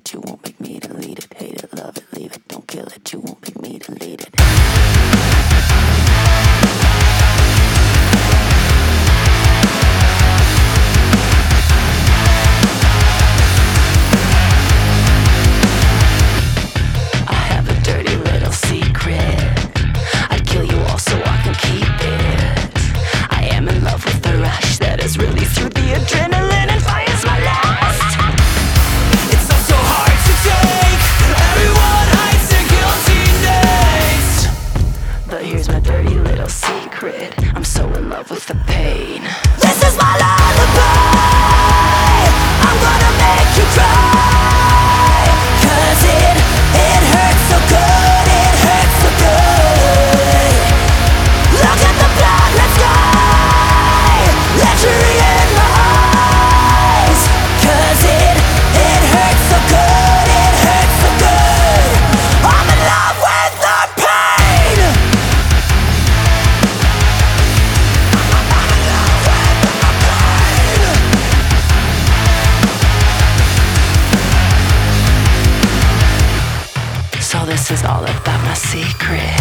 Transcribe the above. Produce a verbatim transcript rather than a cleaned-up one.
it, you won't make me delete it. Hate it, love it, leave it, don't kill it, you won't make me delete it. Really through the adrenaline and fire's my last. It's not so hard to take. Everyone hides their guilty names. But here's my dirty little secret. I'm so in love with the pain. This is my lullaby. I'm gonna make you cry. Cause it, it hurts so good. It hurts so good. Look at the blood, let's go. Lechery in my eyes. Cause it, it hurts so good. It hurts so good. I'm in love with the pain. I'm in love with the pain. So this is all about my secret.